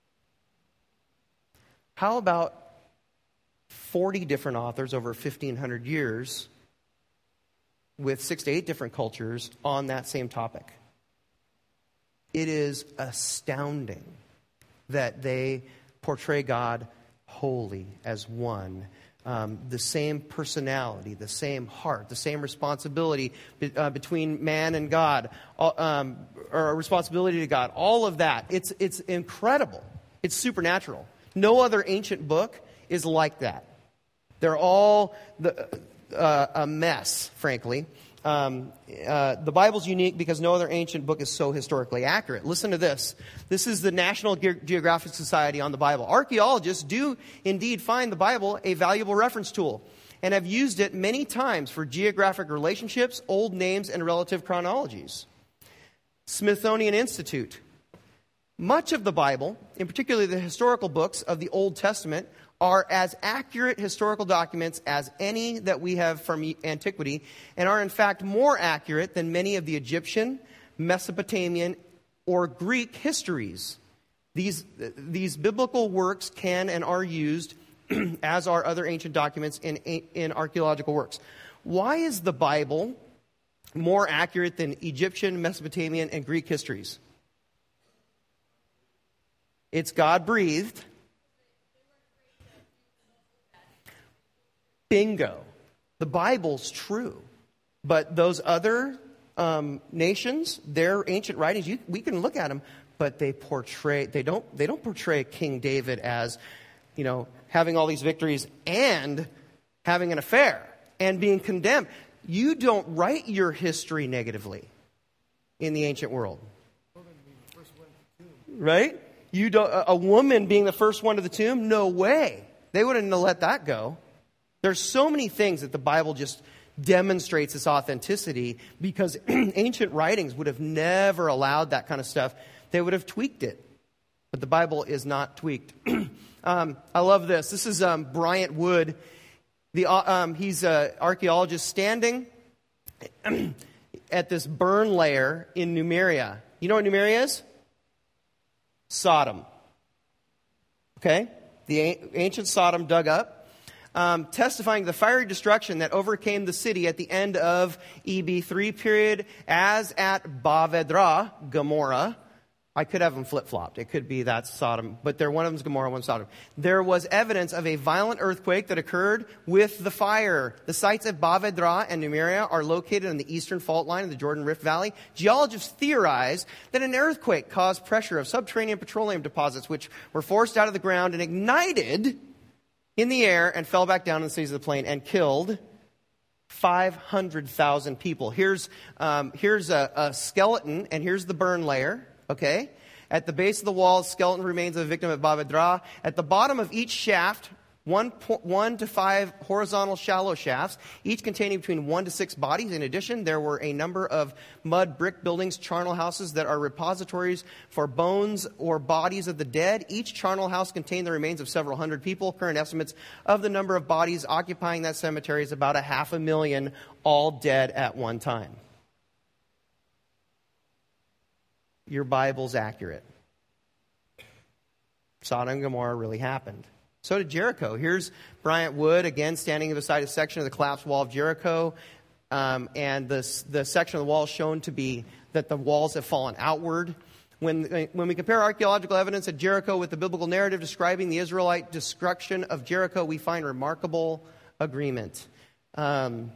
How about forty different authors over fifteen hundred years with six to eight different cultures on that same topic? It is astounding that they portray God wholly as one. Um, the same personality, the same heart, the same responsibility be, uh, between man and God, uh, um, or a responsibility to God. All of that. It's, it's incredible. It's supernatural. No other ancient book is like that. They're all the, uh, a mess, frankly. Um, uh, the Bible's unique because no other ancient book is so historically accurate. Listen to this. This is the National Ge- Geographic Society on the Bible. Archaeologists do indeed find the Bible a valuable reference tool and have used it many times for geographic relationships, old names, and relative chronologies. Smithsonian Institute. Much of the Bible, in particular the historical books of the Old Testament, are as accurate historical documents as any that we have from antiquity, and are in fact more accurate than many of the Egyptian, Mesopotamian, or Greek histories. These, these biblical works can and are used, as are other ancient documents, in, in archaeological works. Why is the Bible more accurate than Egyptian, Mesopotamian, and Greek histories? It's God-breathed. Bingo. The Bible's true. But those other um, nations, their ancient writings, you, we can look at them, but they portray, they don't, they don't portray King David as, you know, having all these victories and having an affair and being condemned. You don't write your history negatively in the ancient world. Right? You don't, a woman being the first one to the tomb? No way. They wouldn't have let that go. There's so many things that the Bible just demonstrates its authenticity, because ancient writings would have never allowed that kind of stuff. They would have tweaked it. But the Bible is not tweaked. um, I love this. This is um, Bryant Wood. The, uh, um, he's an archaeologist standing at this burn layer in Numeria. You know what Numeria is? Sodom. Okay? The a- ancient Sodom dug up, um, testifying to the fiery destruction that overcame the city at the end of E B three period, as at Bavedra, Gomorrah. I could have them flip-flopped. It could be that's Sodom, but they're, one of them's Gomorrah, one's Sodom. There was evidence of a violent earthquake that occurred with the fire. The sites of Bavedra and Numeria are located on the eastern fault line of the Jordan Rift Valley. Geologists theorize that an earthquake caused pressure of subterranean petroleum deposits, which were forced out of the ground and ignited in the air and fell back down in the cities of the plain and killed five hundred thousand people. Here's, um, here's a, a skeleton, and here's the burn layer. Okay? At the base of the wall, skeleton remains of a victim at Bavedra. At the bottom of each shaft, one, one to five horizontal shallow shafts, each containing between one to six bodies. In addition, there were a number of mud brick buildings, charnel houses, that are repositories for bones or bodies of the dead. Each charnel house contained the remains of several hundred people. Current estimates of the number of bodies occupying that cemetery is about a half a million, all dead at one time. Your Bible's accurate. Sodom and Gomorrah really happened. So did Jericho. Here's Bryant Wood, again, standing beside a section of the collapsed wall of Jericho. Um, and the, the section of the wall is shown to be that the walls have fallen outward. When, when we compare archaeological evidence at Jericho with the biblical narrative describing the Israelite destruction of Jericho, we find remarkable agreement. Um,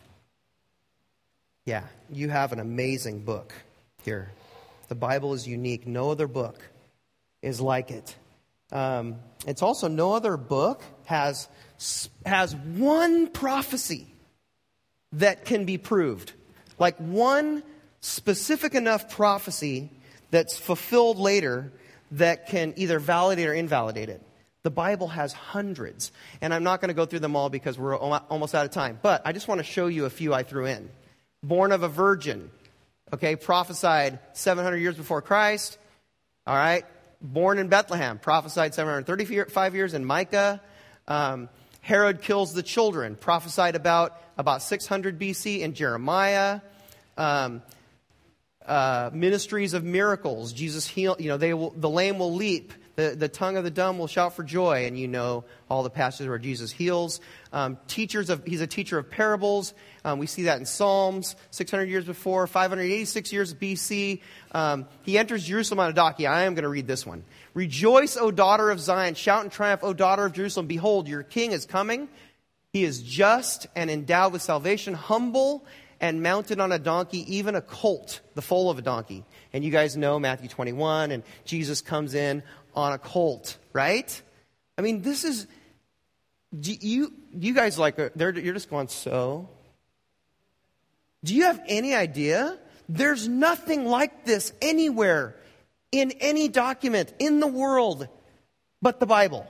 yeah, you have an amazing book here. The Bible is unique. No other book is like it. Um, it's also no other book has has one prophecy that can be proved. Like one specific enough prophecy that's fulfilled later that can either validate or invalidate it. The Bible has hundreds. And I'm not going to go through them all because we're almost out of time. But I just want to show you a few I threw in. Born of a virgin. Okay, prophesied seven hundred years before Christ. All right, born in Bethlehem, prophesied seven hundred thirty-five years in Micah. Um, Herod kills the children, prophesied about about six hundred B C in Jeremiah. Um, uh, ministries of miracles, Jesus healed. You know, they will, the lame will leap. The, the tongue of the dumb will shout for joy. And you know all the passages where Jesus heals. Um, teachers of, he's a teacher of parables. Um, we see that in Psalms, six hundred years before, five hundred eighty-six years B C. Um, he enters Jerusalem on a donkey. I am going to read this one. Rejoice, O daughter of Zion. Shout in triumph, O daughter of Jerusalem. Behold, your king is coming. He is just and endowed with salvation, humble and mounted on a donkey, even a colt, the foal of a donkey. And you guys know Matthew twenty-one, and Jesus comes in on a colt, right? I mean, this is, do you, you guys like, they're, you're just going, so? Do you have any idea? There's nothing like this anywhere in any document in the world but the Bible.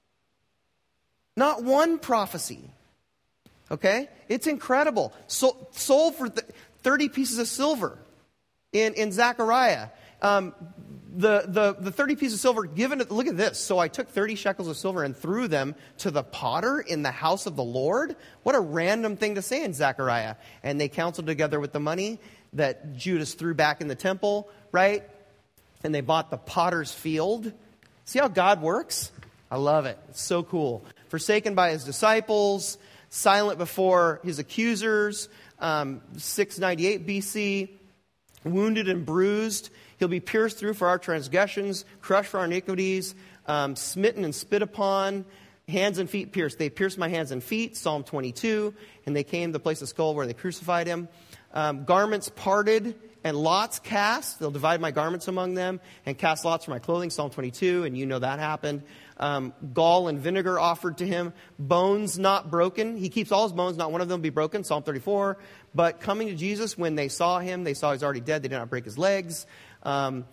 Not one prophecy. Okay? It's incredible. So, sold for th- thirty pieces of silver in, in Zechariah. Um, the, the, the thirty pieces of silver given, look at this. So I took thirty shekels of silver and threw them to the potter in the house of the Lord. What a random thing to say in Zechariah. And they counseled together with the money that Judas threw back in the temple, right? And they bought the potter's field. See how God works? I love it. It's so cool. Forsaken by his disciples, silent before his accusers, um, six ninety-eight B C, wounded and bruised. He'll be pierced through for our transgressions, crushed for our iniquities, um, smitten and spit upon, hands and feet pierced. They pierced my hands and feet, Psalm twenty-two, and they came to the place of skull where they crucified him. Um, garments parted and lots cast. They'll divide my garments among them and cast lots for my clothing, Psalm twenty-two, and you know that happened. Um, gall and vinegar offered to him. Bones not broken. He keeps all his bones, not one of them will be broken, Psalm thirty-four. But coming to Jesus, when they saw him, they saw he's already dead. They did not break his legs. Um,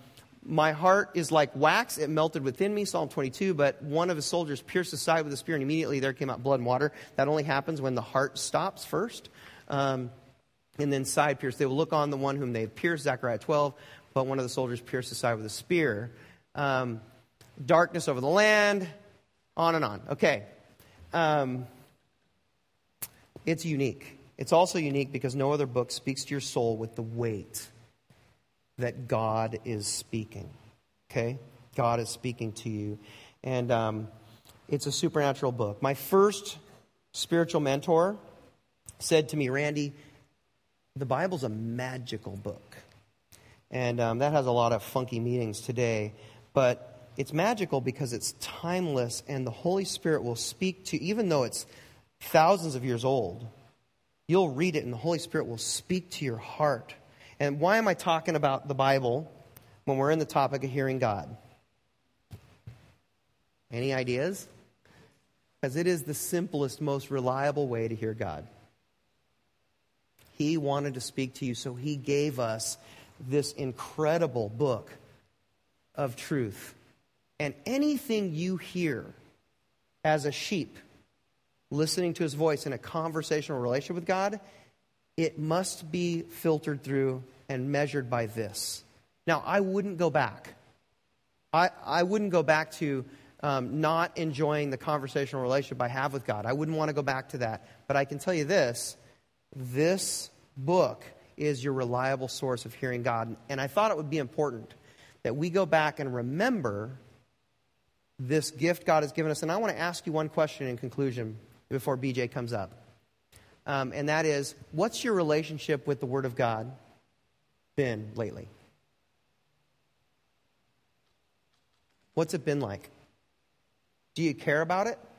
My heart is like wax. It melted within me, Psalm twenty-two. But one of his soldiers pierced his side with a spear, and immediately there came out blood and water. That only happens when the heart stops first. Um, and then side pierced. They will look on the one whom they have pierced, Zechariah twelve. But one of the soldiers pierced his side with a spear. Um, darkness over the land. On and on. Okay. Um, it's unique. It's also unique because no other book speaks to your soul with the weight that God is speaking. Okay? God is speaking to you. And um, it's a supernatural book. My first spiritual mentor said to me, Randy, the Bible's a magical book. And um, that has a lot of funky meanings today. But it's magical because it's timeless, and the Holy Spirit will speak to, even though it's thousands of years old, you'll read it and the Holy Spirit will speak to your heart. And why am I talking about the Bible when we're in the topic of hearing God? Any ideas? Because it is the simplest, most reliable way to hear God. He wanted to speak to you, so he gave us this incredible book of truth. And anything you hear as a sheep listening to his voice in a conversational relationship with God, it must be filtered through and measured by this. Now, I wouldn't go back. I, I wouldn't go back to um, not enjoying the conversational relationship I have with God. I wouldn't want to go back to that. But I can tell you this, this book is your reliable source of hearing God. And I thought it would be important that we go back and remember this gift God has given us. And I want to ask you one question in conclusion before B J comes up. Um, and that is, what's your relationship with the Word of God been lately? What's it been like? Do you care about it?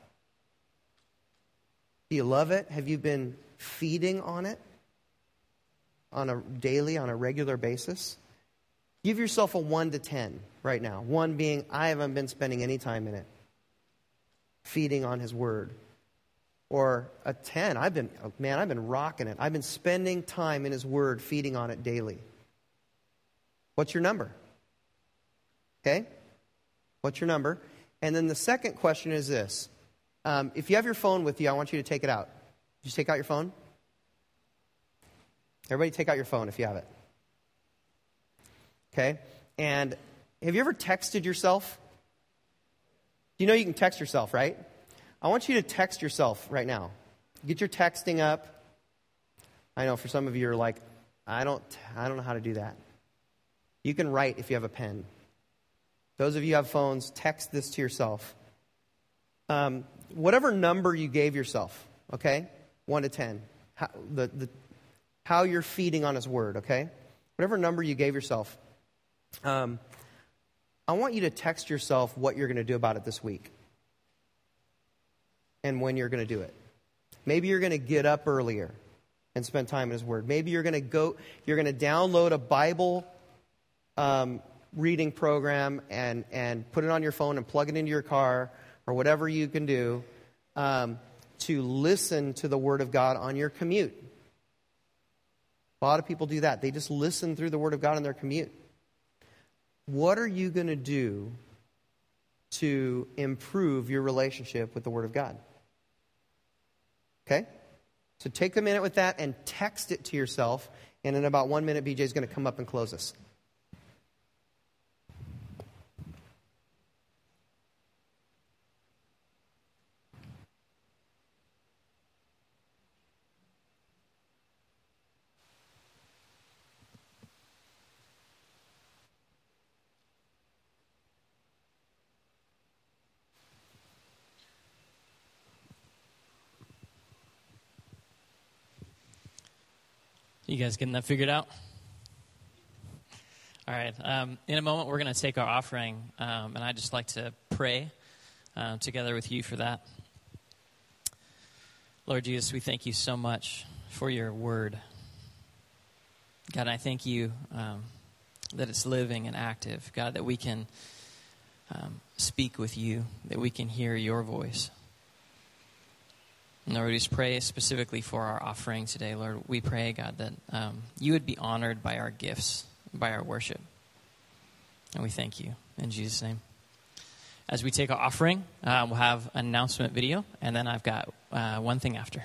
Do you love it? Have you been feeding on it on a daily, on a regular basis? Give yourself a one to ten right now. One being, I haven't been spending any time in it, feeding on His Word. Or a ten, I've been, man, I've been rocking it. I've been spending time in His Word, feeding on it daily. What's your number? Okay? What's your number? And then the second question is this. Um, if you have your phone with you, I want you to take it out. Did you take out your phone? Everybody take out your phone if you have it. Okay? And have you ever texted yourself? You know you can text yourself, right? I want you to text yourself right now. Get your texting up. I know for some of you are like, I don't, I don't know how to do that. You can write if you have a pen. Those of you who have phones, text this to yourself. Um, whatever number you gave yourself, okay? One to ten. How, the, the, how you're feeding on His Word, okay? Whatever number you gave yourself. Um, I want you to text yourself what you're going to do about it this week. And when you're going to do it. Maybe you're going to get up earlier and spend time in His Word. Maybe you're going to go, you're going to download a Bible um, reading program and, and put it on your phone and plug it into your car or whatever you can do um, to listen to the Word of God on your commute. A lot of people do that. They just listen through the Word of God on their commute. What are you going to do to improve your relationship with the Word of God? Okay? So take a minute with that and text it to yourself. And in about one minute, B J is going to come up and close us. You guys getting that figured out? All right. Um, in a moment, we're going to take our offering, um, and I'd just like to pray uh, together with you for that. Lord Jesus, we thank you so much for your word. God, I thank you um, that it's living and active. God, that we can um, speak with you, that we can hear your voice. And Lord, we just pray specifically for our offering today. Lord, we pray, God, that um, you would be honored by our gifts, by our worship. And we thank you in Jesus' name. As we take our offering, uh, we'll have an announcement video, and then I've got uh, one thing after.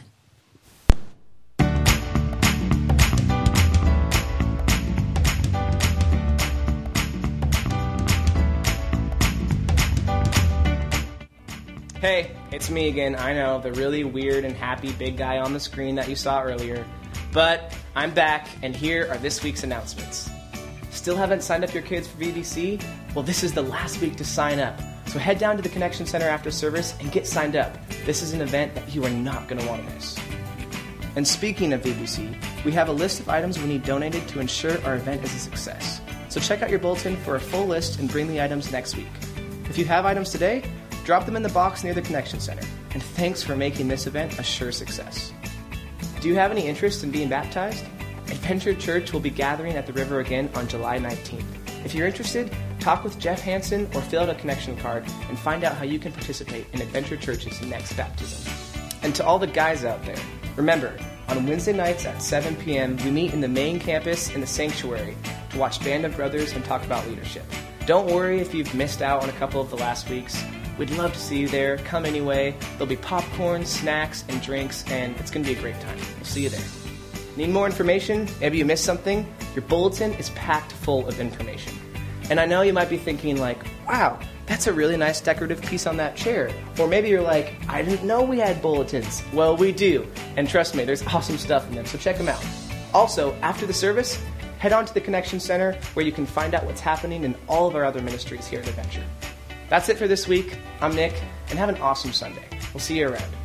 Hey, it's me again. I know, the really weird and happy big guy on the screen that you saw earlier. But I'm back, and here are this week's announcements. Still haven't signed up your kids for V B C? Well, this is the last week to sign up. So head down to the Connection Center after service and get signed up. This is an event that you are not going to want to miss. And speaking of V B C, we have a list of items we need donated to ensure our event is a success. So check out your bulletin for a full list and bring the items next week. If you have items today, drop them in the box near the Connection Center. And thanks for making this event a sure success. Do you have any interest in being baptized? Adventure Church will be gathering at the river again on July nineteenth. If you're interested, talk with Jeff Hansen or fill out a connection card and find out how you can participate in Adventure Church's next baptism. And to all the guys out there, remember, on Wednesday nights at seven p.m., we meet in the main campus in the sanctuary to watch Band of Brothers and talk about leadership. Don't worry if you've missed out on a couple of the last weeks. We'd love to see you there. Come anyway. There'll be popcorn, snacks, and drinks, and it's going to be a great time. We'll see you there. Need more information? Maybe you missed something? Your bulletin is packed full of information. And I know you might be thinking like, wow, that's a really nice decorative piece on that chair. Or maybe you're like, I didn't know we had bulletins. Well, we do. And trust me, there's awesome stuff in them, so check them out. Also, after the service, head on to the Connection Center where you can find out what's happening in all of our other ministries here at Adventure. That's it for this week. I'm Nick, and have an awesome Sunday. We'll see you around.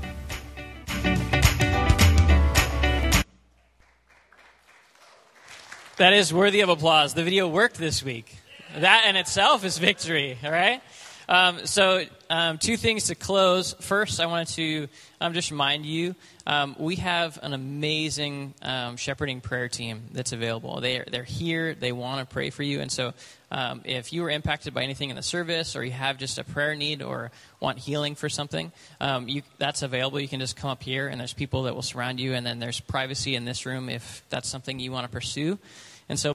That is worthy of applause. The video worked this week. That in itself is victory, all right? Um, so um, two things to close. First, I wanted to um, just remind you, um, we have an amazing um, shepherding prayer team that's available. They're, they're here. They want to pray for you. And so um, if you were impacted by anything in the service or you have just a prayer need or want healing for something, um, you, that's available. You can just come up here, and there's people that will surround you. And then there's privacy in this room if that's something you want to pursue. And so